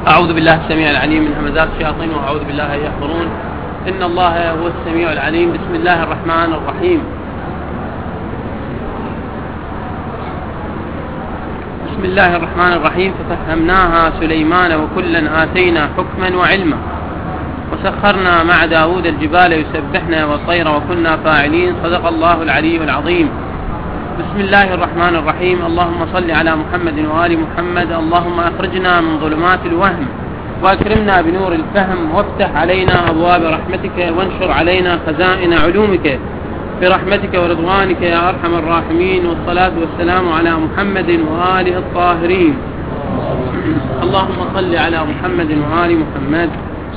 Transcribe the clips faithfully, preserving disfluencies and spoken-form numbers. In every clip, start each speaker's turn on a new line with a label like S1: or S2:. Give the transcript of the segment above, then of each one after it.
S1: أعوذ بالله السميع العليم من همزات الشياطين وأعوذ بالله أن يحضرون. إن الله هو السميع العليم. بسم الله الرحمن الرحيم. بسم الله الرحمن الرحيم. ففهمناها سليمان وكلا آتينا حكما وعلما وسخرنا مع داود الجبال يسبحنا والطير وكنا فاعلين. صدق الله العلي العظيم. بسم الله الرحمن الرحيم. اللهم صل على محمد وآل محمد. اللهم أخرجنا من ظلمات الوهم وأكرمنا بنور الفهم وافتح علينا أبواب رحمتك وانشر علينا خزائن علومك برحمتك ورضوانك يا أرحم الراحمين. والصلاة والسلام على محمد وآله الطاهرين. اللهم صل على محمد وآل محمد.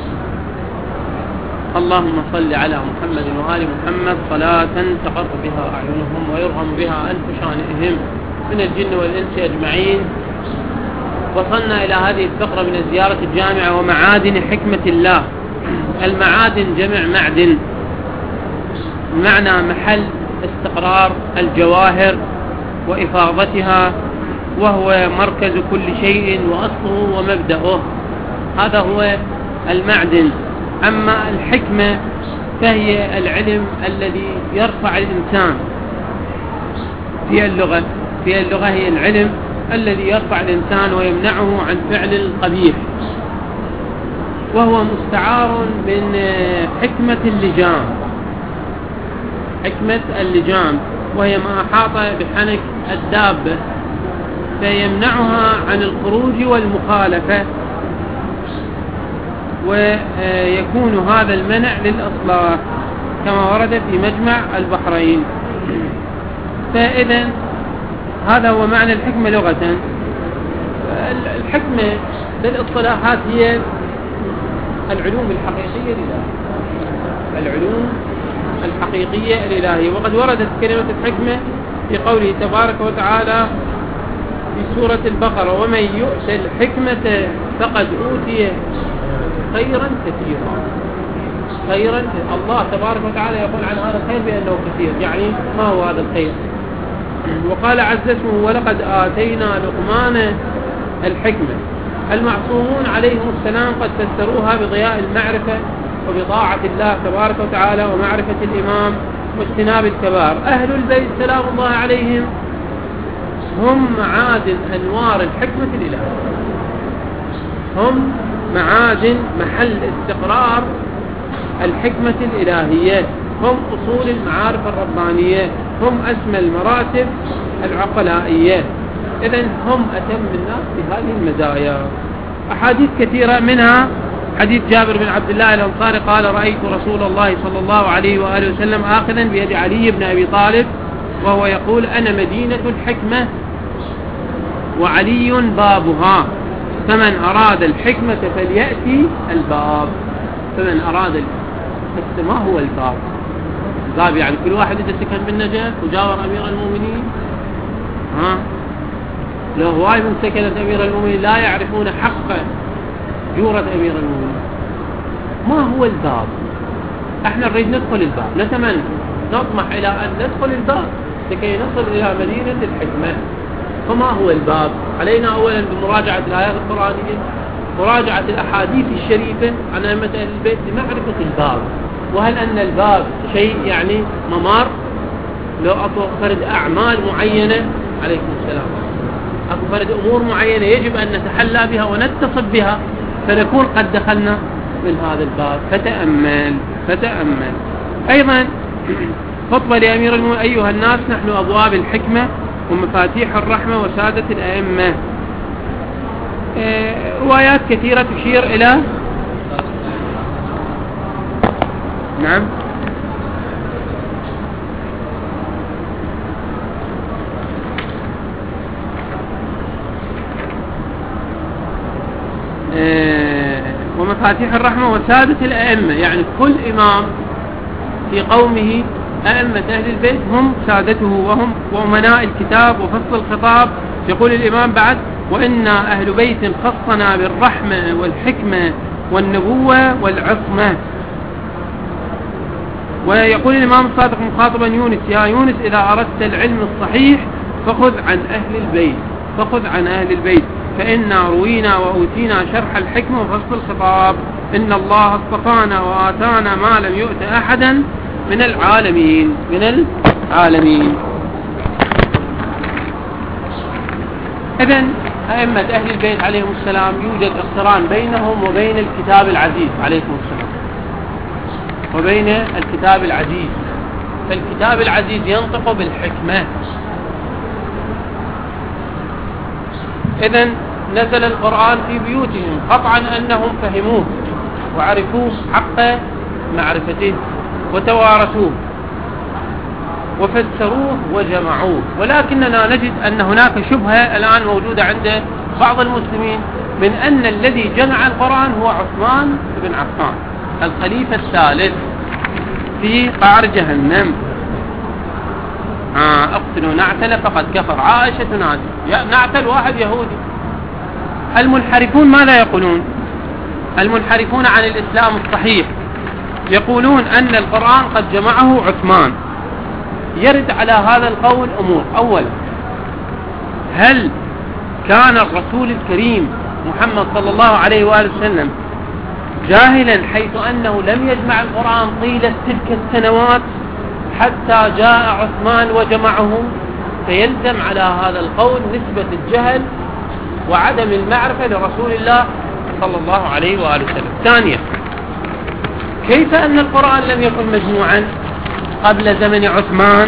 S1: اللهم صل على محمد وآل محمد صلاة تقر بها أعينهم ويرغم بها أنف شانئهم من الجن والإنس أجمعين. وصلنا إلى هذه الفقرة من الزيارة الجامعة ومعادن حكمة الله. المعادن جمع معدن، معنى محل استقرار الجواهر وإفاضتها، وهو مركز كل شيء وأصله ومبدأه. هذا هو المعدن. أما الحكمة فهي العلم الذي يرفع الإنسان في اللغة. في اللغة هي العلم الذي يرفع الإنسان ويمنعه عن فعل القبيح، وهو مستعار من حكمة اللجام. حكمة اللجام وهي ما أحاط بحنك الدابة فيمنعها عن الخروج والمخالفة، ويكون هذا المنع للإصلاح كما ورد في مجمع البحرين. فإذا هذا هو معنى الحكمة لغة. الحكمة للإصطلاحات هي العلوم الحقيقية الإلهية. العلوم الحقيقية الإلهية. وقد وردت كلمة الحكمة في قوله تبارك وتعالى في سورة البقرة: ومن يؤت الحكمة فقد أوتي خيرا كثيرا. خيرا كثيرا. الله تبارك وتعالى يقول عن هذا الخير بأنه كثير، يعني ما هو هذا الخير؟ وقال عز اسمه: ولقد آتينا لقمان الحكمة. المعصومون عليهم السلام قد فسروها بضياء المعرفة وبطاعة الله تبارك وتعالى ومعرفة الإمام واجتناب الكبار. أهل البيت سلام الله عليهم هم معادن أنوار الحكمة الإلهية. هم معادن محل استقرار الحكمة الإلهية. هم أصول المعارف الربانية. هم أسمى المراتب العقلائية. إذن هم أتم الناس بهذه المزايا. أحاديث كثيرة، منها حديث جابر بن عبد الله الأنصاري قال: رأيت رسول الله صلى الله عليه وآله وسلم آخذا بيد علي بن أبي طالب وهو يقول: أنا مدينة الحكمة وعلي بابها، فمن أراد الحكمة فليأتي الباب. فمن أراد الحكمة ما هو الباب؟ الباب يعني كل واحد إذا سكن بالنجف وجاور أمير المؤمنين، ها لو هواي من سكنت أمير المؤمنين لا يعرفون حق جورة أمير المؤمنين. ما هو الباب؟ احنا نريد ندخل الباب، نتمنى نطمح إلى أن ندخل الباب لكي نصل إلى مدينة الحكمة. فما هو الباب؟ علينا أولا بمراجعة الآيات القرآنية، مراجعة الأحاديث الشريفة عن أئمة أهل البيت لمعرفة الباب. وهل أن الباب شيء يعني ممر؟ لو أكو فرد أعمال معينة، عليكم السلام، أكو فرد أمور معينة يجب أن نتحلى بها ونتصف بها فنكون قد دخلنا من هذا الباب. فتأمل فتأمل. أيضا خطبة لأمير المؤمنين: أيها الناس، نحن أبواب الحكمة ومفاتيح الرحمة وسادة الأئمة. روايات كثيرة تشير إلى نعم ومفاتيح الرحمة وسادة الأئمة، يعني كل إمام في قومه أئمة أهل البيت هم سادته وهم وأمناء الكتاب وفصل الخطاب. يقول الإمام بعد: وإنا أهل بيت خصنا بالرحمة والحكمة والنبوة والعصمة. ويقول الإمام الصادق مخاطبا يونس: يا يونس، إذا أردت العلم الصحيح فخذ عن أهل البيت. فخذ عن أهل البيت فإنا روينا وأوتينا شرح الحكمة وفصل الخطاب، إن الله اصطفانا وآتانا ما لم يؤت أحدا من العالمين من العالمين. إذن أئمة أهل البيت عليهم السلام يوجد اقتران بينهم وبين الكتاب العزيز عليكم السلام، وبين الكتاب العزيز. فالكتاب العزيز ينطق بالحكمة. إذن نزل القرآن في بيوتهم، قطعا أنهم فهموه وعرفوه حق معرفته وتوارثوه وفسروه وجمعوه. ولكننا نجد أن هناك شبهة الآن موجودة عند بعض المسلمين من أن الذي جمع القرآن هو عثمان بن عفان الخليفة الثالث في قعر جهنم. آه اقتلوا نعتل فقد كفر، عائشة تنادي نعتل واحد يهودي. المنحرفون ماذا يقولون؟ المنحرفون عن الإسلام الصحيح يقولون أن القرآن قد جمعه عثمان. يرد على هذا القول أمور. أولا، هل كان الرسول الكريم محمد صلى الله عليه وآله وسلم جاهلا حيث أنه لم يجمع القرآن طيلة تلك السنوات حتى جاء عثمان وجمعه؟ فيلزم على هذا القول نسبة الجهل وعدم المعرفة لرسول الله صلى الله عليه وآله وسلم. ثانيا، كيف أن القرآن لم يكن مجموعا قبل زمن عثمان؟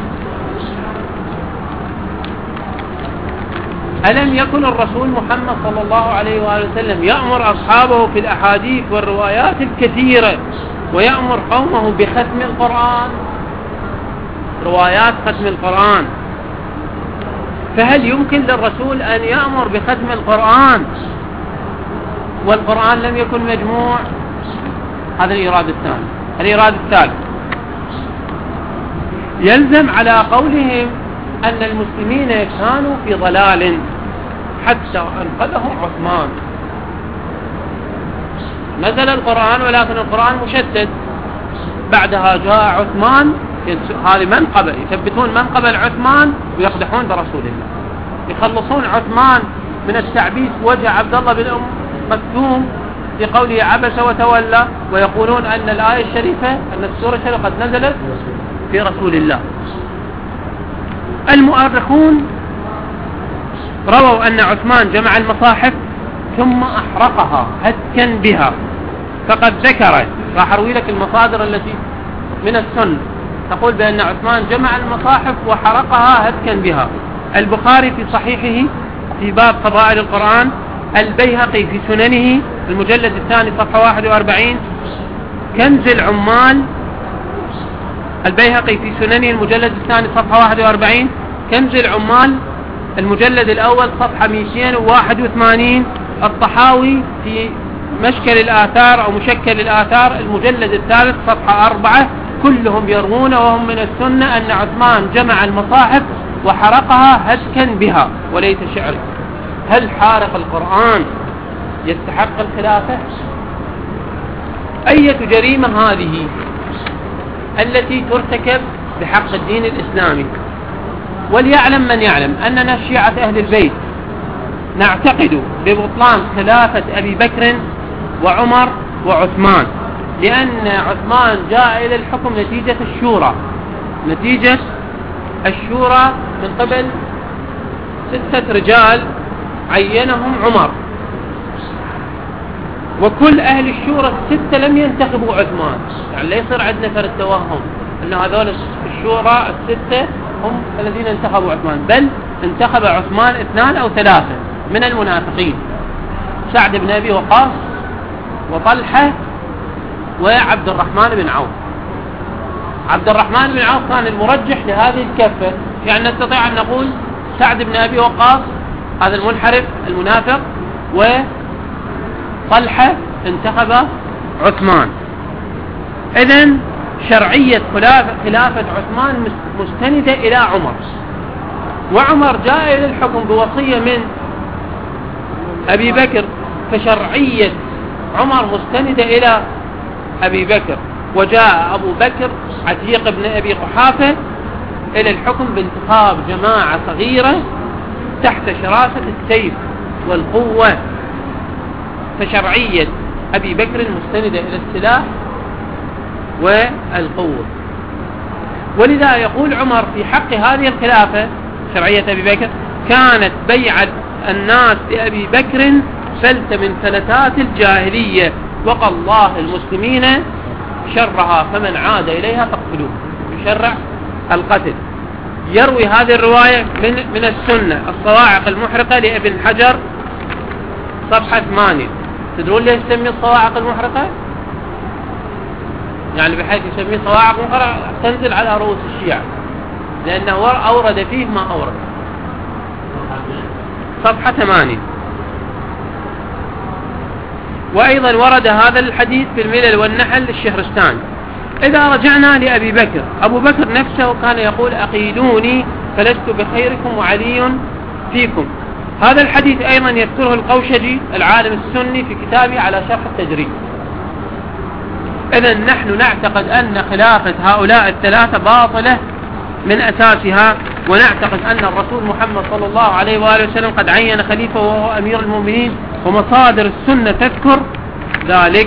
S1: ألم يكن الرسول محمد صلى الله عليه وآله وسلم يأمر أصحابه في الأحاديث والروايات الكثيرة ويأمر قومه بختم القرآن، روايات ختم القرآن؟ فهل يمكن للرسول أن يأمر بختم القرآن والقرآن لم يكن مجموع؟ هذا الإرادة الثانية. الإرادة الثالثة، يلزم على قولهم أن المسلمين كانوا في ضلال حتى أنقذهم عثمان. نزل القرآن ولكن القرآن مشدد، بعدها جاء عثمان. هذه منقبة، يثبتون منقبة عثمان ويقدحون برسول الله، يخلصون عثمان من التعبيس وجه عبد الله بن أم مكتوم في قوله عبس وتولى، ويقولون أن الآية الشريفة أن السورة الشريفة قد نزلت في رسول الله. المؤرخون رووا أن عثمان جمع المصاحف ثم أحرقها هتكا بها، فقد ذكر، راح أروي لك المصادر التي من السنة تقول بأن عثمان جمع المصاحف وحرقها هتكا بها. البخاري في صحيحه في باب فضائل القرآن، البيهقي في سننه المجلد الثاني صفحة واحد وأربعين، كنز العمال البيهقي في سننه المجلد الثاني صفحة واحد وأربعين، كنز العمال المجلد الأول صفحة مئتين وواحد وثمانين، الطحاوي في مشكل الآثار أو مشكل الآثار المجلد الثالث صفحة أربعة، كلهم يروون وهم من السنة أن عثمان جمع المصاحف وحرقها هتكا بها وليس شعر. هل حارق القرآن يستحق الخلافة؟ أية جريمة هذه التي ترتكب بحق الدين الإسلامي؟ وليعلم من يعلم أننا شيعة أهل البيت نعتقد ببطلان خلافة أبي بكر وعمر وعثمان، لأن عثمان جاء إلى الحكم نتيجة الشورى، نتيجة الشورى من قبل ستة رجال عينهم عمر، وكل أهل الشورى الستة لم ينتخبوا عثمان. يعني لا يصير عندنا فرد توهم أن هذول الشورى الستة هم الذين انتخبوا عثمان، بل انتخب عثمان اثنان أو ثلاثة من المنافقين، سعد بن أبي وقاص وطلحة وعبد الرحمن بن عوف. عبد الرحمن بن عوف كان المرجح لهذه الكفة، يعني نستطيع أن نقول سعد بن أبي وقاص هذا المنحرف المنافق، وطلحة انتخب عثمان. إذن شرعية خلافة عثمان مستندة إلى عمر، وعمر جاء إلى الحكم بوصية من أبي بكر، فشرعية عمر مستندة إلى أبي بكر، وجاء أبو بكر عتيق بن أبي قحافة إلى الحكم بانتخاب جماعة صغيرة تحت شراسة السيف والقوة، فشرعية أبي بكر مستندة إلى السلاح والقوة. ولذا يقول عمر في حق هذه الخلافة شرعية أبي بكر: كانت بيع الناس لأبي بكر فلت من فلتات الجاهلية، وقى الله المسلمين شرها، فمن عاد إليها فاقتلوه. يشرع القتل. يروي هذه الرواية من من السنة الصواعق المحرقة لابن حجر صفحة ثمانية. تدرون ليش يسمي الصواعق المحرقة؟ يعني بحيث يسميه صواعق محرقة تنزل على رؤوس الشيعة، لأنه أورد فيه ما أورد. صفحة ثمانية. وأيضا ورد هذا الحديث في الملل والنحل للشهرستاني. إذا رجعنا لأبي بكر، أبو بكر نفسه كان يقول: أقيلوني فلست بخيركم وعلي فيكم. هذا الحديث أيضا يذكره القوشجي العالم السني في كتابه على شرح التجريد. إذن نحن نعتقد أن خلافة هؤلاء الثلاثة باطلة من أساسها، ونعتقد أن الرسول محمد صلى الله عليه وآله وسلم قد عين خليفة وهو أمير المؤمنين، ومصادر السنة تذكر ذلك،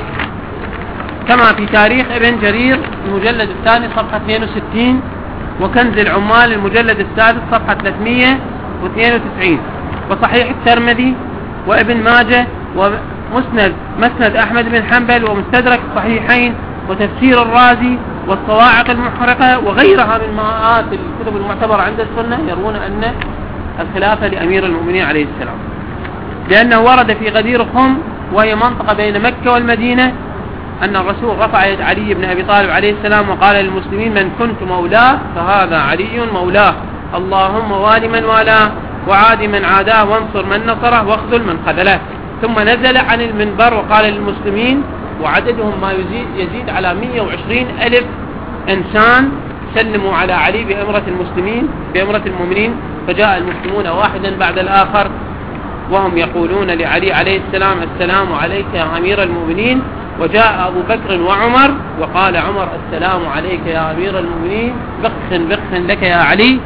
S1: كما في تاريخ ابن جرير المجلد الثاني صفحة اثنين وستين، وكنز العمال المجلد السادس صفحة ثلاثمئة واثنين وتسعين، وصحيح الترمذي وابن ماجه ومسند مسند أحمد بن حنبل ومستدرك الصحيحين وتفسير الرازي والصواعق المحرقة وغيرها من مئات الكتب المعتبرة عند السنة يرون أن الخلافة لأمير المؤمنين عليه السلام، لأنه ورد في غدير خم وهي منطقة بين مكة والمدينة أن الرسول رفع يد علي بن أبي طالب عليه السلام وقال للمسلمين: من كنت مولاه فهذا علي مولاه، اللهم والي من والاه وعاد من عاداه وانصر من نصره واخذل من خذله. ثم نزل عن المنبر وقال للمسلمين، وعددهم ما يزيد, يزيد على مئة وعشرين ألف إنسان، سلموا على علي بأمرة المسلمين بأمرة المؤمنين، فجاء المسلمون واحدا بعد الآخر وهم يقولون لعلي عليه السلام: السلام عليك يا أمير المؤمنين. وجاء أبو بكر وعمر وقال عمر: السلام عليك يا أمير المؤمنين، بخ بخ لك يا علي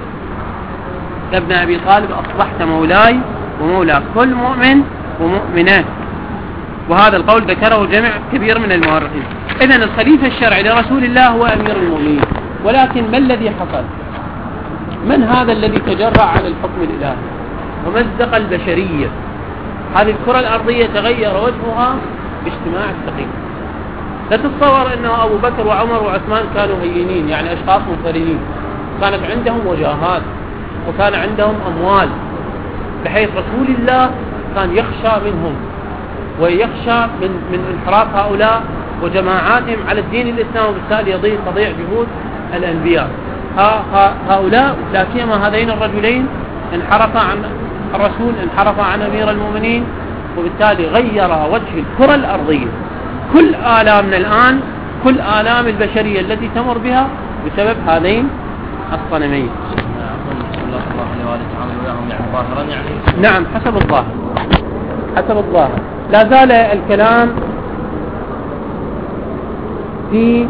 S1: يا ابن أبي طالب، أصبحت مولاي ومولى كل مؤمن ومؤمنة. وهذا القول ذكره جمع كبير من المؤرخين. إذن الخليفة الشرعي لرسول الله هو أمير المؤمنين، ولكن ما الذي حصل؟ من هذا الذي تجرأ على الحكم الإلهي ومزق البشرية؟ هذه الكرة الأرضية تغير وجهها باجتماع السقيم. لا تتصور أنه أبو بكر وعمر وعثمان كانوا هينين، يعني أشخاص منفردين، كانت عندهم وجاهات وكان عندهم أموال، بحيث رسول الله كان يخشى منهم ويخشى من من انحراف هؤلاء وجماعاتهم على الدين الإسلامي، وبالتالي يضيع تضيع جهود الأنبياء. ها ها هؤلاء لا سيما هذين الرجلين انحرفا عن الرسول، انحرفا عن أمير المؤمنين، وبالتالي غير وجه الكرة الأرضية. كل آلامنا الآن، كل آلام البشرية التي تمر بها بسبب هذين الصنمين. نعم، حسب الظاهر حسب الظاهر. لا زال الكلام في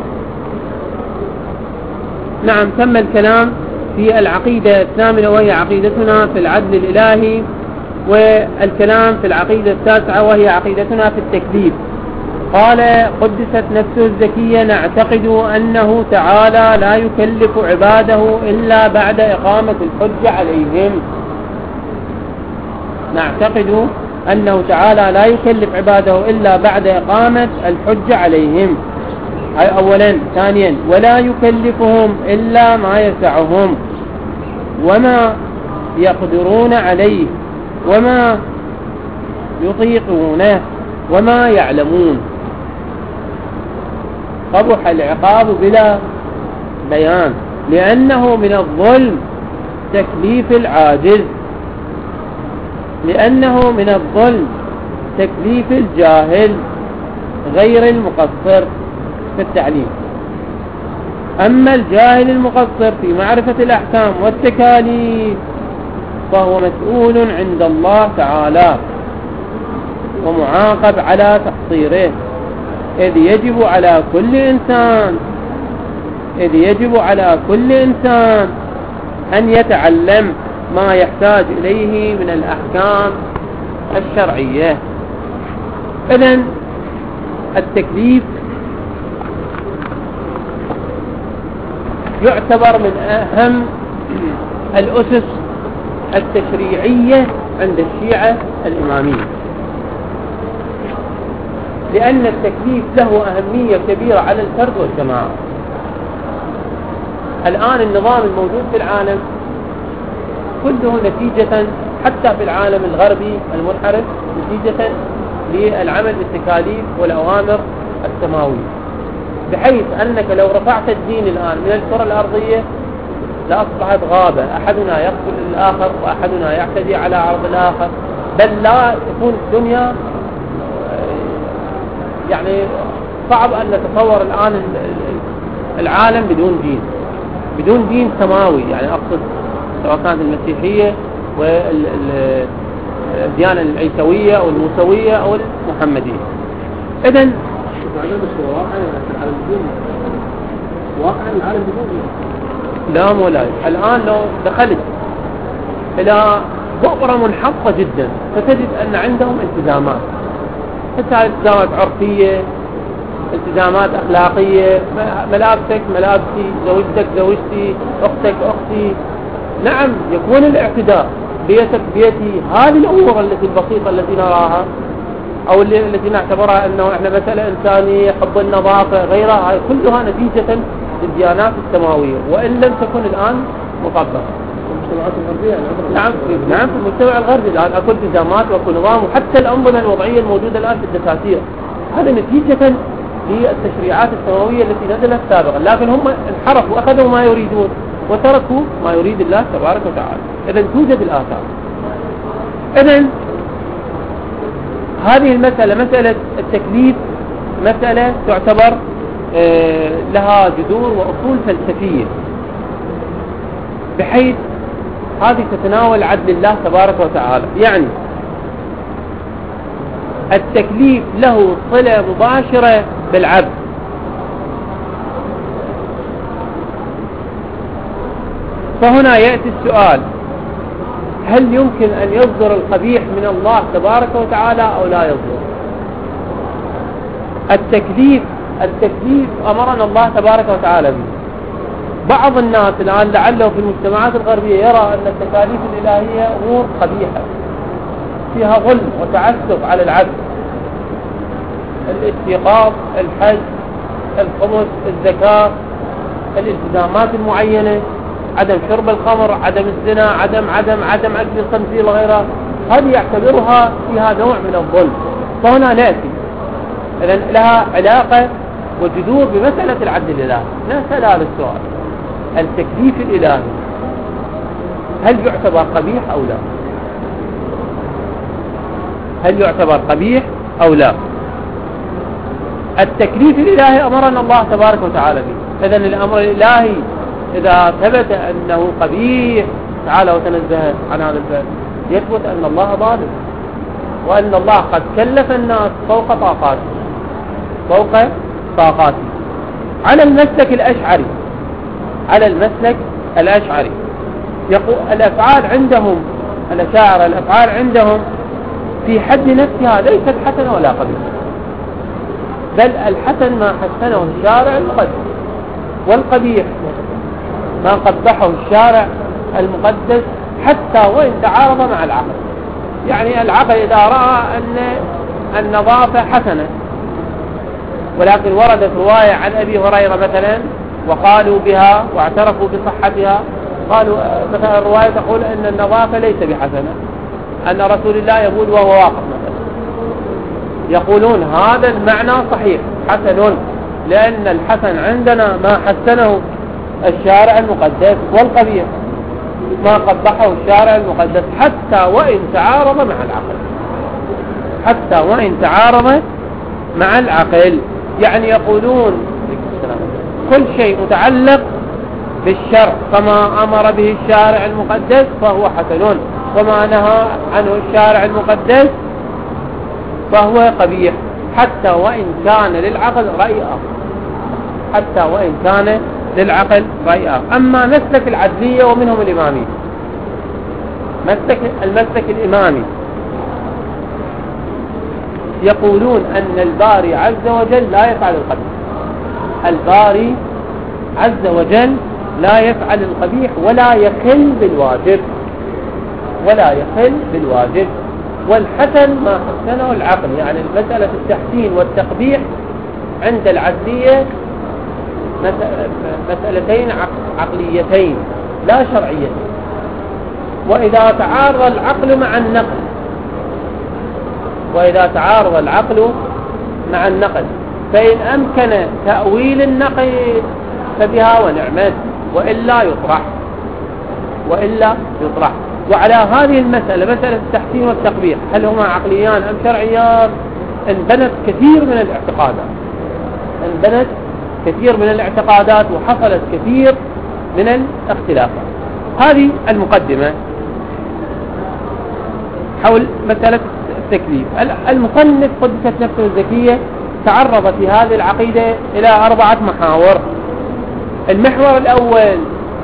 S1: نعم تم الكلام في العقيدة الثامنة وهي عقيدتنا في العدل الإلهي، والكلام في العقيدة التاسعة وهي عقيدتنا في التكذيب. قال: قدست نفسه الزكية: نعتقد أنه تعالى لا يكلف عباده إلا بعد إقامة الحجة عليهم. نعتقد أنه تعالى لا يكلف عباده إلا بعد إقامة الحجة عليهم، أولا. ثانيا: ولا يكلفهم إلا ما يسعهم وما يقدرون عليه وما يطيقونه وما يعلمون. قبح العقاب بلا بيان، لأنه من الظلم تكليف العاجز، لأنه من الظلم تكليف الجاهل غير المقصر في التعليم. أما الجاهل المقصر في معرفة الأحكام والتكاليف فهو مسؤول عند الله تعالى ومعاقب على تقصيره، إذ يجب على كل إنسان إذ يجب على كل إنسان أن يتعلم ما يحتاج إليه من الأحكام الشرعية. إذن التكليف يعتبر من أهم الأسس التشريعية عند الشيعة الإمامية، لأن التكليف له أهمية كبيرة على الفرد والجماعة. الآن النظام الموجود في العالم كله نتيجة، حتى في العالم الغربي المنحرف، نتيجة للعمل بالتكاليف والأوامر السماوية، بحيث أنك لو رفعت الدين الآن من الكرة الأرضية لأصبحت غابة، أحدنا يقتل الآخر وأحدنا يعتدي على عرض الآخر، بل لا تكون الدنيا يعني صعب أن نتصور الآن العالم بدون دين، بدون دين سماوي، يعني أقصد سواء كانت المسيحية والديانة العيسوية أو الموسوية أو المحمدية. إذن واقعا العالم بدون دين لا مولاي. الآن لو دخلت إلى بؤرة منحطة جدا فتجد أن عندهم التزامات، حتى التزامات عرفية، التزامات أخلاقية، ملابسك ملابسي، زوجتك زوجتي، أختك أختي. نعم يكون الاعتداء، بيتك بيتي، هذه الأمور التي البسيطة التي نراها أو التي نعتبرها أنه إحنا مسألة إنسانية، حب النظافة غيرها، كلها نتيجة للديانات السماوية، وإن لم تكن الآن مطبقة. المجتمعات الغربية نعم نعم في المجتمع الغربي الآن أكو التزامات وأكو نظام، وحتى الأنظمة الوضعية الموجودة الآن في الدساتير هذا نتيجة للتشريعات السماوية التي نزلت سابقا، لكن هم انحرفوا وأخذوا ما يريدون وتركوا ما يريد الله تبارك وتعالى. إذن توجد الآثار. إذن هذه المسألة، مسألة التكليف، مسألة تعتبر لها جذور وأصول فلسفية، بحيث هذه تتناول عدل الله تبارك وتعالى. يعني التكليف له صلة مباشرة بالعبد، فهنا يأتي السؤال: هل يمكن أن يصدر القبيح من الله تبارك وتعالى أو لا يصدر؟ التكليف التكليف أمرنا الله تبارك وتعالى به. بعض الناس الآن لعله في المجتمعات الغربية يرى أن التكاليف الإلهية أمور قبيحة فيها ظلم وتعسف على العبد، الاستيقاظ، الحج، الخمس، الزكاة، الالتزامات المعينة، عدم شرب الخمر، عدم الزنا، عدم عدم عدم أكل الخنزير وغيرها، هذه يعتبرها فيها نوع من الظلم. فهنا نأتي إذن لها علاقة وجذور بمسألة العدل الإلهي. نسأل هذا السؤال: التكليف الإلهي هل يعتبر قبيح أو لا؟ هل يعتبر قبيح أو لا؟ التكليف الإلهي أمرنا الله تبارك وتعالى به. إذن الأمر الإلهي إذا ثبت أنه قبيح تعالى وتنزه عن هذا الفعل، يثبت أن الله ظالم، وأن الله قد كلف الناس فوق طاقاته فوق طاقاته على المسلك الأشعري على المسلك الأشعري يقول الأفعال عندهم الأشاعرة، الأفعال عندهم في حد نفسها ليست حسنة ولا قبيح، بل الحسن ما حسنه الشارع المقدس، والقبيح ما قبحه الشارع المقدس، حتى وإن تعارض مع العقل. يعني العقل إذا رأى أن النظافة حسنة، ولكن وردت رواية عن أبي هريرة مثلا وقالوا بها واعترفوا بصحتها، قالوا مثلا الرواية تقول أن النظافة ليس بحسنة، أن رسول الله يقول وهو واقف مثلا، يقولون هذا المعنى صحيح حسن، لأن الحسن عندنا ما حسنه الشارع المقدس، والقبيح ما قبحه الشارع المقدس، حتى وإن تعارض مع العقل حتى وإن تعارض مع العقل. يعني يقولون كل شيء متعلق بالشرع فما أمر به الشارع المقدس فهو حسن، وما نهى عنه الشارع المقدس فهو قبيح، حتى وإن كان للعقل رأي آخر حتى وإن كان للعقل رأي آخر. أما مسلك العدلية ومنهم الإمامي، مسلك المسلك الإمامي يقولون أن الباري عز وجل لا يفعل القبيح. الباري عز وجل لا يفعل القبيح ولا يخل بالواجب، ولا يخل بالواجب. والحسن ما حسنه العقل، يعني مسألة التحسين والتقبيح عند العدلية مسألتين عقليتين لا شرعيتين. وإذا تعارض العقل مع النقل وإذا تعارض العقل مع النقل فإن أمكن تأويل النقل فبها ونعمت، وإلا يطرح وإلا يطرح. وعلى هذه المسألة، مسألة التحسين والتقبيح، هل هما عقليان أم شرعيان، انبنت كثير من الاعتقادات انبنت كثير من الاعتقادات وحصلت كثير من الاختلافات. هذه المقدمة حول مسألة التكليف. المصنف قدست نفسه الزكية تعرض في هذه العقيدة إلى أربعة محاور. المحور الأول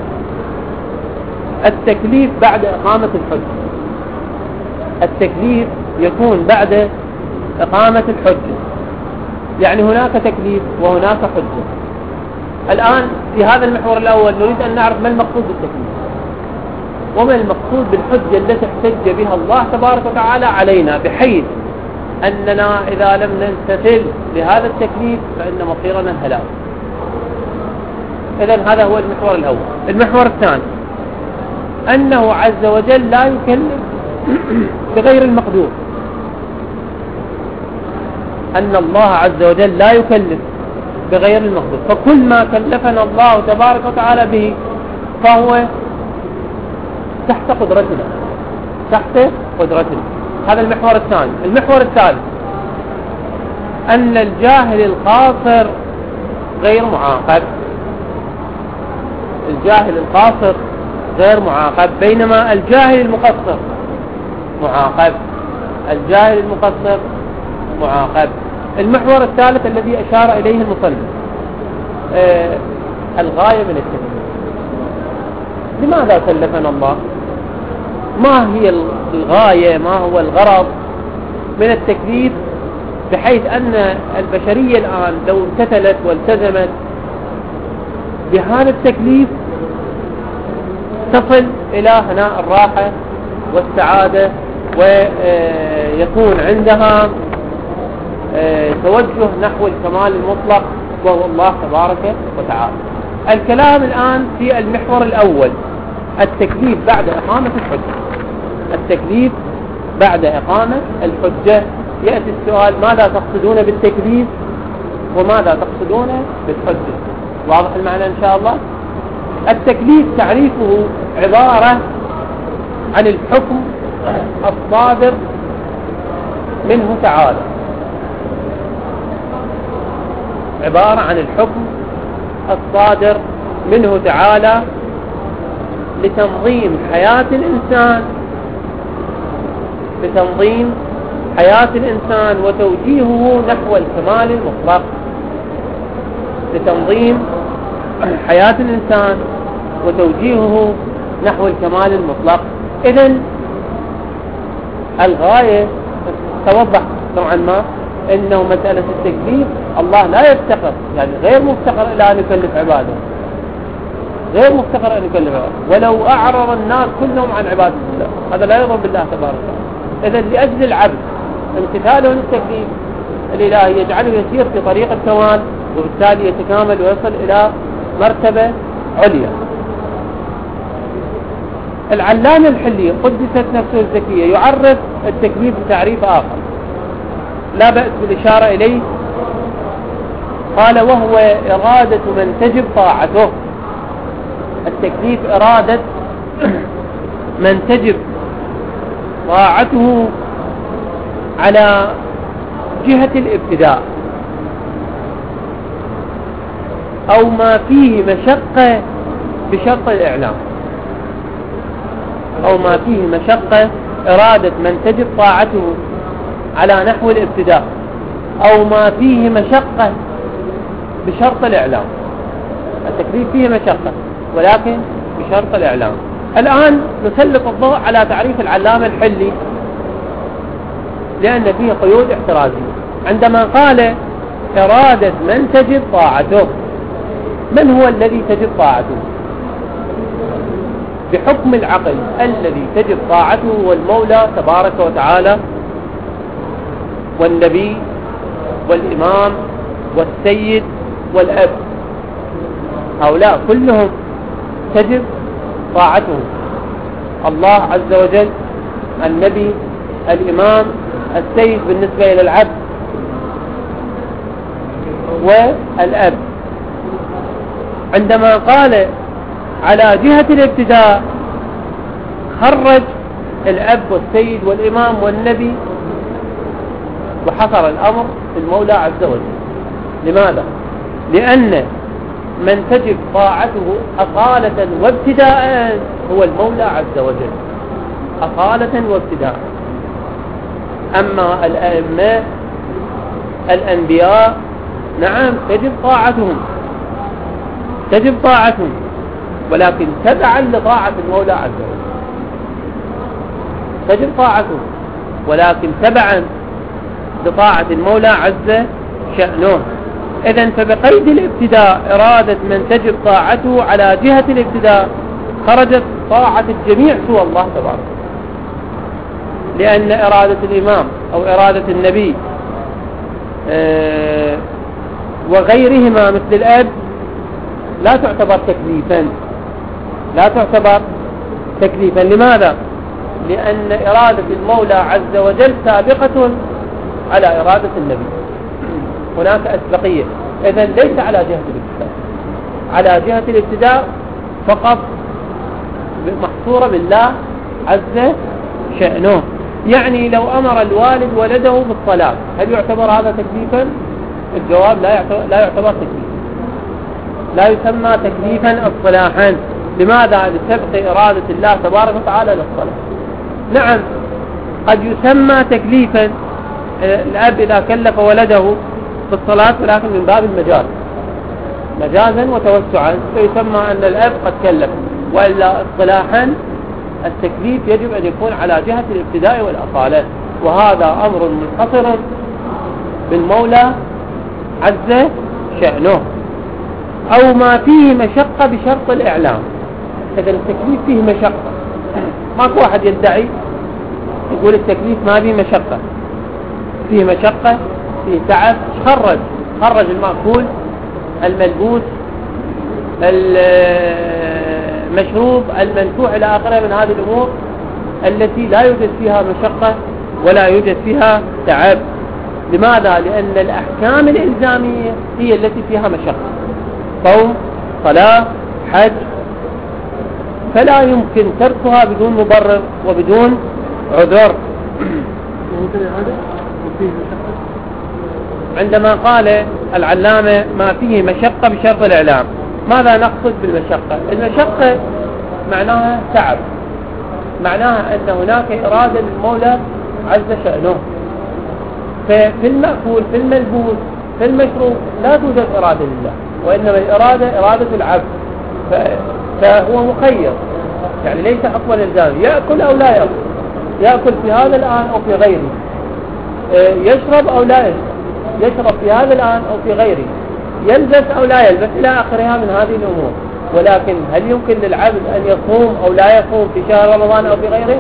S1: التكليف بعد إقامة الحجة. التكليف يكون بعد إقامة الحجة، يعني هناك تكليف وهناك حجة. الآن في هذا المحور الأول نريد أن نعرف ما المقصود بالتكليف وما المقصود بالحجة التي احتج بها الله تبارك وتعالى علينا، بحيث أننا إذا لم نمتثل لهذا التكليف فإن مصيرنا الهلاك. إذن هذا هو المحور الأول. المحور الثاني أنه عز وجل لا يكلف بغير المقدور، أن الله عز وجل لا يكلف بغير المقدور، فكل ما كلفنا الله تبارك وتعالى به فهو تحت قدرتنا تحت قدرتنا. هذا المحور الثاني. المحور الثالث أن الجاهل القاصر غير معاقب. الجاهل القاصر غير معاقب، بينما الجاهل المقصر معاقب. الجاهل المقصر معاقب. المحور الثالث الذي أشار إليه المصنف آه الغاية من التكليف. لماذا كلفنا الله؟ ما هي الغاية؟ ما هو الغرض من التكليف؟ بحيث أن البشرية الآن لو امتثلت والتزمت بهذا التكليف تصل إلى هناء الراحة والسعادة، ويكون عندها توجه نحو الكمال المطلق وهو الله تبارك وتعالى. الكلام الآن في المحور الأول، التكليف بعد إقامة الحجة. التكليف بعد إقامة الحجة. يأتي السؤال: ماذا تقصدون بالتكليف وماذا تقصدون بالحجة؟ واضح المعنى إن شاء الله. التكليف تعريفه عبارة عن الحكم الصادر منه تعالى، عبارة عن الحكم الصادر منه تعالى لتنظيم حياة الإنسان لتنظيم حياة الإنسان وتوجيهه نحو الكمال المطلق. لتنظيم حياة الإنسان وتوجيهه نحو الكمال المطلق. إذن الغاية توضح نوعا ما إنه مسألة التكليف الله لا يفتقر، يعني غير مفتقر إلى أن يكلف عباده، غير مفتقر أن يكلف عباده، ولو أعرض الناس كلهم عن عبادة الله هذا لا يرضى بالله تبارك وتعالى. إذن لأجل العبد امتثاله للتكليف الإلهي يجعله يسير في طريق الكمال، وبالتالي يتكامل ويصل إلى مرتبة عليا. العلامة الحلي قدست نفسه الزكية يعرف التكليف بتعريف آخر لا بأس بالإشارة إليه. قال: وهو إرادة من تجب طاعته. التكليف إرادة من تجب طاعته على جهة الابتداء، أو ما فيه مشقة بشرط الإعلام، أو ما فيه مشقة إرادة من تجب طاعته على نحو الابتداء، أو ما فيه مشقة بشرط الإعلام. التكليف فيه مشقة ولكن بشرط الإعلام. الآن نسلط الضوء على تعريف العلامة الحلي
S2: لأن فيه قيود احترازية. عندما قال إرادة من تجب طاعته، من هو الذي تجب طاعته؟ بحكم العقل الذي تجب طاعته هو المولى تبارك وتعالى والنبي والإمام والسيد والأب، هؤلاء كلهم تجب طاعتهم. الله عز وجل، النبي، الإمام، السيد بالنسبة إلى العبد، والأب. عندما قال على جهة الابتداء خرج الأب والسيد والإمام والنبي وحصر الأمر في المولى عز وجل. لماذا؟ لأن من تجب طاعته أصالة وابتداء هو المولى عز وجل، أصالة وابتداء. أما الأئمة الأنبياء نعم تجب طاعتهم، تجب طاعتهم، ولكن تبعا لطاعة المولى عز وجل. تجب طاعتهم ولكن تبعا لطاعة المولى عز شأنه. إذن فبقيد الابتداء إرادة من تجب طاعته على جهة الابتداء خرجت طاعة الجميع سوى الله تبارك، لأن إرادة الإمام أو إرادة النبي أه وغيرهما مثل الأب لا تعتبر تكليفا، لا تعتبر تكليفا. لماذا؟ لأن إرادة المولى عز وجل سابقة على إرادة النبي، هناك أسبقية. إذن ليس على جهة الابتداء، على جهة الابتداء فقط محصورة بالله عز شأنه. يعني لو أمر الوالد ولده بالصلاة هل يعتبر هذا تكليفا؟ الجواب لا يعتبر, لا يعتبر تكليفا، لا يسمى تكليفا اصطلاحا. لماذا؟ لسبق إرادة الله تبارك وتعالى للصلاة. نعم قد يسمى تكليفا الأب إذا كلف ولده بالصلاة، ولكن من باب المجاز، مجازا وتوسعا فيسمى أن الأب قد كلف، وإلا اصطلاحا التكليف يجب أن يكون على جهة الابتداء والأصالة، وهذا أمر منحصر بالمولى عز شأنه، أو ما فيه مشقة بشرط الإعلام. إذا التكليف فيه مشقة، ماكو واحد يدعي يقول التكليف ما فيه مشقة، فيه مشقة، فيه تعب. خرج خرج المأكول، الملبوس، المشروب، المنفوع إلى آخره من هذه الأمور التي لا يوجد فيها مشقة ولا يوجد فيها تعب. لماذا؟ لأن الأحكام الإلزامية هي التي فيها مشقة، صوم، صلاة، حج، فلا يمكن تركها بدون مبرر وبدون عذر. عندما قال العلامة ما فيه مشقة بشرط الإعلام، ماذا نقصد بالمشقة؟ المشقة معناها تعب، معناها أن هناك إرادة للمولى عز شأنه. ففي المأكول، في الملبوس، في المشروب لا توجد إرادة لله، وإنما الإرادة إرادة العبد، فهو مخير، يعني ليس حكما الزامي، يأكل أو لا يأكل، يأكل في هذا الآن أو في غيره، يشرب أو لا يشرب، يشرب في هذا الآن أو في غيره، يلبس أو لا يلبس إلى آخرها من هذه الأمور. ولكن هل يمكن للعبد أن يصوم أو لا يصوم في شهر رمضان أو في غيره؟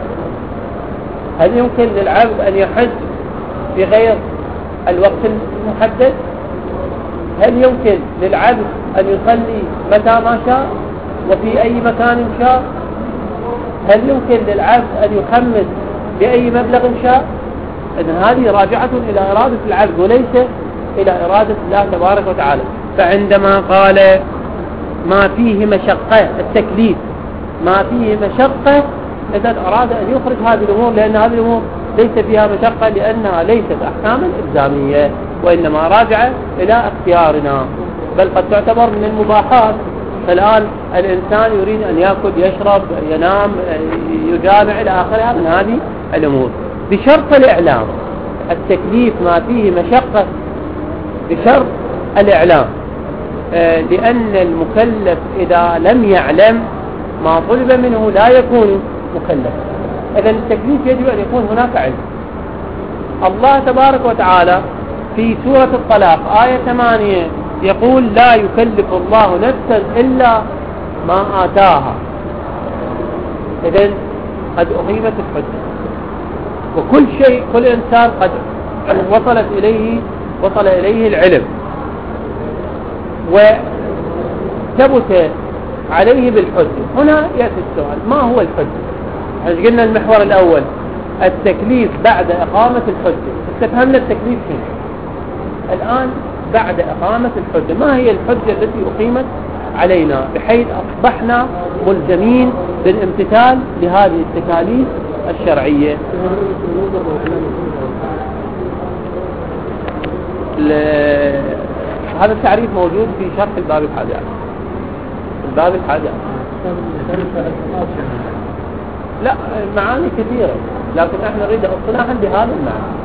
S2: هل يمكن للعبد أن يحج في غير الوقت المحدد؟ هل يمكن للعبد أن يصلي متى ما شاء وفي أي مكان شاء؟ هل يمكن للعبد أن يخمس بأي مبلغ شاء؟ إذن هذه راجعة إلى إرادة العبد وليس إلى إرادة الله تبارك وتعالى. فعندما قال ما فيه مشقة، التكليف ما فيه مشقة، إذن أراد أن يخرج هذه الأمور، لأن هذه الأمور ليس فيها مشقة، لأنها ليست أحكاما إلزامية وإنما راجعة إلى اختيارنا، بل قد تعتبر من المباحات. الآن الإنسان يريد أن يأكل، يشرب، ينام، يجامع إلى آخرها من هذه الأمور بشرط الإعلام. التكليف ما فيه مشقة بشرط الإعلام، لأن المكلف إذا لم يعلم ما طلب منه لا يكون مكلف. إذن التكليف يجب أن يكون هناك علم، الله تبارك وتعالى في سورة الطلاق آية ثمانية يقول لا يكلف الله نفسا إلا ما آتاها. إذن قد أقيمت الحجة، وكل شيء كل إنسان قد وصلت إليه وصل إليه العلم وثبت عليه بالحجة. هنا يأتي السؤال، ما هو الحجة؟ يعني قلنا المحور الأول التكليف بعد إقامة الحجة، استفهمنا التكليف هنا. الآن بعد إقامة الحجة، ما هي الحجة التي أقيمت علينا بحيث أصبحنا ملزمين بالامتثال لهذه التكاليف الشرعية؟ هذا التعريف موجود في شرح الباب الحادي عشر. الباب الحادي عشر لا معاني كثيرة، لكن احنا نريد اصطلاحا بهذا المعنى.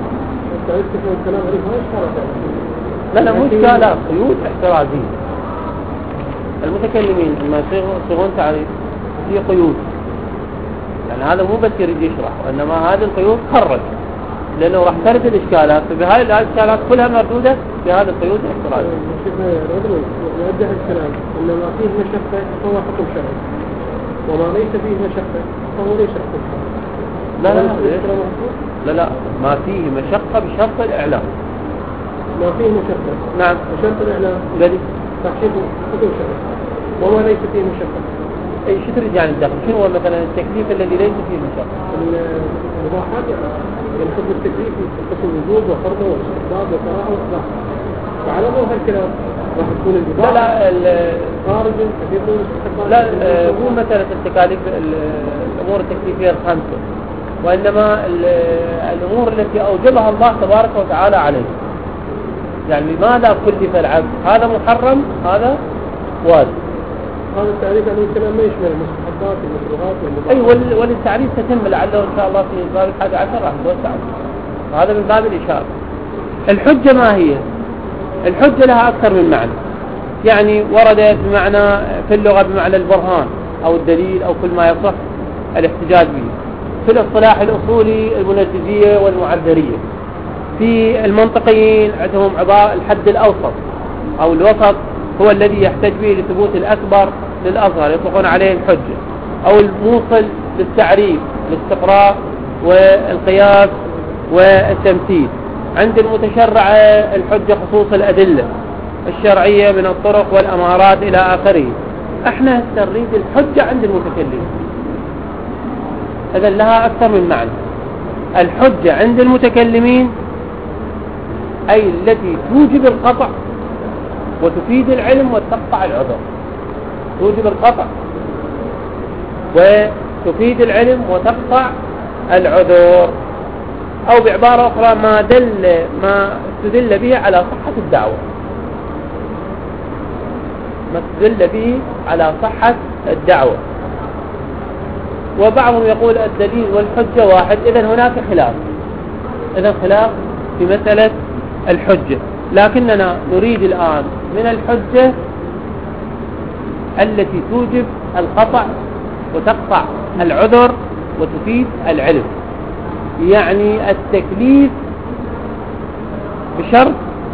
S2: لا لا مش كلام، قيود احترازية. المتكلمين لما يصيغون تعريف هي قيود، يعني هذا مو بس يريد يشرح، وانما هذه القيود خرج، لانه راح ترد الاشكالات، فبهذه الاشكالات كلها مردودة بهذه القيود الاحترازية.
S3: يوضح الكلام ان ما فيه مشقة فهو حكم شرعي، وما ليس فيه مشقة فهو ليس حكم شرعي.
S2: لا لا لا لا ما فيه مشقة بشرط الإعلام.
S3: ما فيه مشقة
S2: نعم
S3: بشرط الإعلام
S2: بدي
S3: تحسيبه حكم شرعي، وما ليس فيه مشقة.
S2: أي شو تريد يعني الدخل؟ شنو هو مثلا التكليف الذي ليس فيه مشقة؟
S3: المباحات يعني حكم التكليف قسم الوجوب وفرضه واستحباب وكراهة وإصلاح، فعلى ظاهر الكلام راح تكون
S2: لا لا
S3: خارج
S2: لا مو مثلا التكاليف الأمور التكليفية الخمسة، وإنما الأمور التي أوجبها الله تبارك وتعالى عليه. يعني لماذا كلف العبد؟ هذا محرم، هذا واجب.
S3: هذا التعريف عن الكلام ما يشمل المستحبات والمكروهات والمباحات.
S2: أي والتعريف تتم لعله إن شاء الله في الباب الحادي عشر راح نوسع. هذا من باب الإشارة. الحجة ما هي؟ الحجة لها أكثر من معنى، يعني وردت بمعنى في اللغة بمعنى البرهان أو الدليل أو كل ما يصح الاحتجاج به. في الاصطلاح الأصولي المنجزية والمعذرية. في المنطقيين عندهم عبارة الحد الأوسط أو الوسط هو الذي يحتج به لثبوت الأكبر للأصغر، يطلقون عليه الحجة، أو الموصل للتعريف الاستقراء والقياس والتمثيل. عند المتشرعة الحجة خصوص الأدلة الشرعية من الطرق والأمارات إلى آخره. احنا نريد الحجة عند المتكلمين، إذن لها أكثر من معنى. الحجة عند المتكلمين أي التي توجب القطع وتفيد العلم وتقطع العذر. توجب القطع وتفيد العلم وتقطع العذر، أو بعبارة أخرى ما دل ما تدل به على صحة الدعوة، ما تدل به على صحة الدعوة. وبعضهم يقول الدليل والحجة واحد، إذن هناك خلاف، إذن خلاف في مسألة الحجة. لكننا نريد الآن من الحجة التي توجب القطع وتقطع العذر وتفيد العلم، يعني التكليف بشرط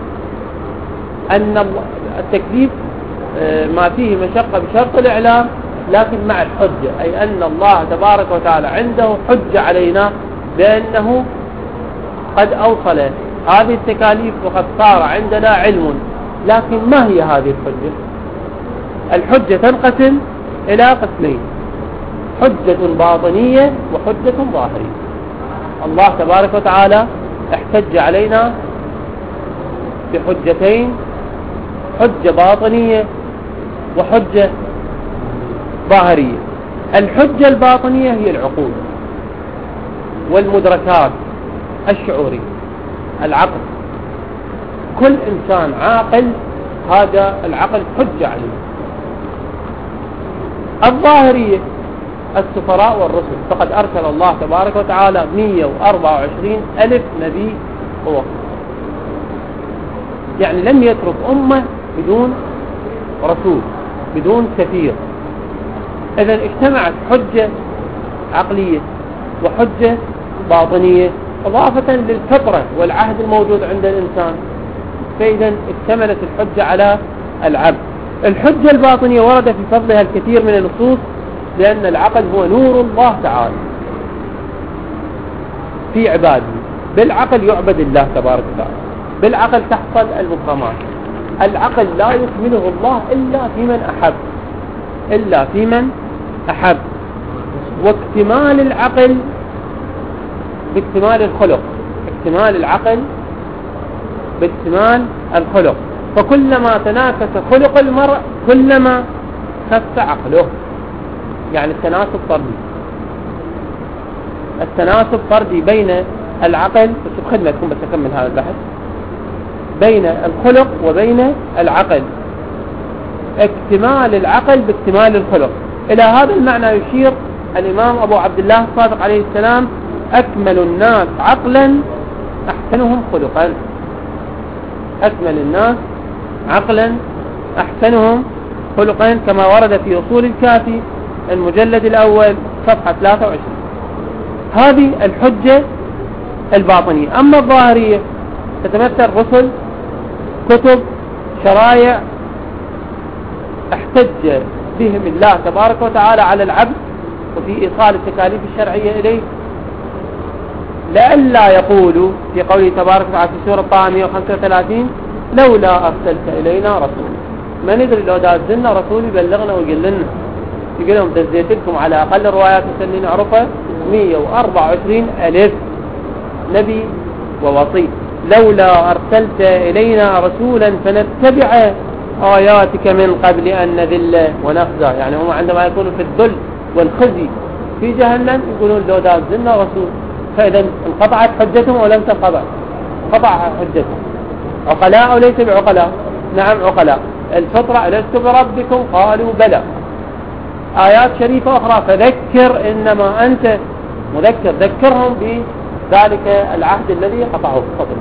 S2: أن التكليف ما فيه مشقة بشرط الإعلام، لكن مع الحجة، أي أن الله تبارك وتعالى عنده حجة علينا بأنه قد أوصل هذه التكاليف وقد صار عندنا علم. لكن ما هي هذه الحجة؟ الحجة تنقسم إلى قسمين، حجة باطنية وحجة ظاهرية. الله تبارك وتعالى احتج علينا بحجتين، حجة باطنية وحجة ظاهرية. الحجة الباطنية هي العقول والمدركات الشعورية، العقل. كل إنسان عاقل هذا العقل حجة عليه. الظاهرية السفراء والرسل، فقد أرسل الله تبارك وتعالى مئة وأربعة وعشرين ألف نبي هو، يعني لم يترك أمة بدون رسول بدون سفير. إذن اجتمعت حجة عقلية وحجة باطنية إضافة للفطرة والعهد الموجود عند الإنسان. فإذا اكتملت الحجة على العبد. الحجة الباطنية ورد في فضلها الكثير من النصوص، لأن العقل هو نور الله تعالى في عباده. بالعقل يعبد الله تبارك وتعالى، بالعقل تحصل المفهمات. العقل لا يكمله الله إلا في من أحب، إلا في من أحب. واكتمال العقل باكتمال الخلق، اكتمال العقل باكتمال الخلق. فكلما تنافس خلق المرء كلما خف عقله. يعني التناسب طردي، التناسب طردي بين العقل، بس بخدمة تكون بس أكمل هذا البحث، بين الخلق وبين العقل. اكتمال العقل باكتمال الخلق. إلى هذا المعنى يشير الإمام أبو عبد الله الصادق عليه السلام: أكمل الناس عقلا أحسنهم خلقا. أكمل الناس عقلا أحسنهم خلقا، كما ورد في أصول الكافي المجلد الأول صفحة ثلاثة وعشرين. هذه الحجة الباطنية. أما الظاهرية تتمثل رسل، كتب، شرائع احتج بهم الله تبارك وتعالى على العبد وفي إيصال التكاليف الشرعية إليه، لئلا يقولوا في قوله تبارك وتعالى في سورة طه مئة وخمسة وثلاثين: لولا أرسلت إلينا رسول. ما ندري لو دازلنا رسول يبلغنا ويقول لنا، يقول لهم دزيت لكم على أقل الروايات اللي نعرفها مئة وأربعة وعشرين ألف نبي ووصي. لولا أرسلت إلينا رسولا فنتبع آياتك من قبل أن نذل ونخزى. يعني هم عندما يكونوا في الذل والخزي في جهنم يقولون لو دازلنا رسول. فإذا انقطعت حجتهم ولم تنقطع، قطع حجتهم. عقلاء أو ليس بعقلاء؟ نعم عقلاء. الفطرة: ألست بربكم؟ قالوا بلى. آيات شريفة أخرى: فذكر إنما أنت مذكر. ذكرهم بذلك العهد الذي قطعه. فضل.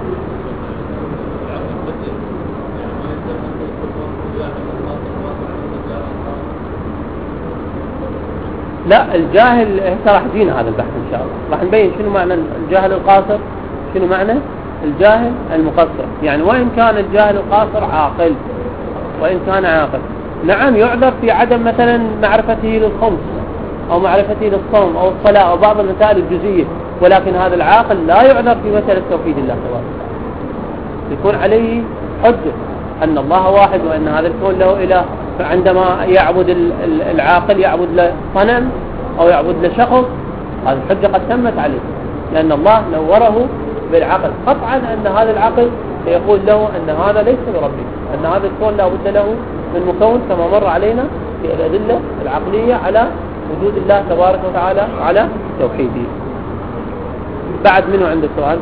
S2: لا، الجاهل هسه راح يجينا هذا البحث إن شاء الله، راح نبين شنو معنى الجاهل القاصر، شنو معنى الجاهل المقصر. يعني وإن كان الجاهل القاصر عاقل، وإن كان عاقل نعم يعذر في عدم مثلا معرفته للخمس أو معرفته للصوم أو الصلاة أو بعض المسائل الجزئية، ولكن هذا العاقل لا يعذر في مسألة توحيد الله تبارك وتعالى. يكون عليه حجة أن الله واحد وأن هذا الكون له إله. فعندما يعبد العاقل يعبد له صنم أو يعبد له شخص، هذه الحجة قد تمت عليه، لأن الله نوره بالعقل. قطعا أن هذا العقل يقول له أن هذا ليس بربك، أن هذا الكون لا بد له من مكون، كما مر علينا في الأدلة العقلية على وجود الله تبارك وتعالى وعلى توحيده. بعد منه عنده سؤال؟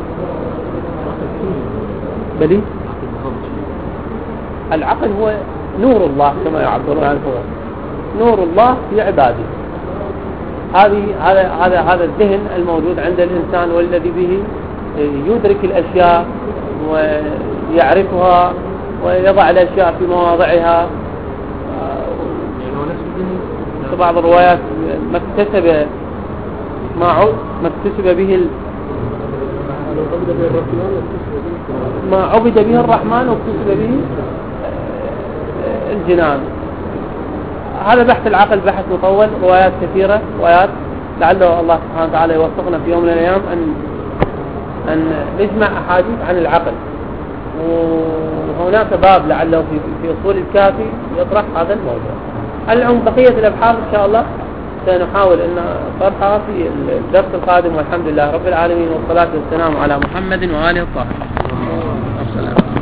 S2: بلي العقل هو نور الله كما يعبرون عنه، نور الله في عباده. هذه هذا هذا هذا الذهن الموجود عند الإنسان والذي به يدرك الأشياء ويعرفها ويضع الأشياء في مواضعها. في بعض الروايات ما اكتسب ما ما اكتسب به ما عبد به الرحمن واكتسب به الجنان. هذا بحث العقل بحث مطول، روايات كثيرة، روايات لعله الله سبحانه وتعالى يوفقنا في يوم من الأيام أن أن نجمع أحاديث عن العقل. وهناك باب لعله في في أصول الكافي يطرح هذا الموضوع. العم بقية الأبحاث إن شاء الله سنحاول أن طرحها في الدرس القادم، والحمد لله رب العالمين، والصلاة والسلام على محمد وآله الطاهرين.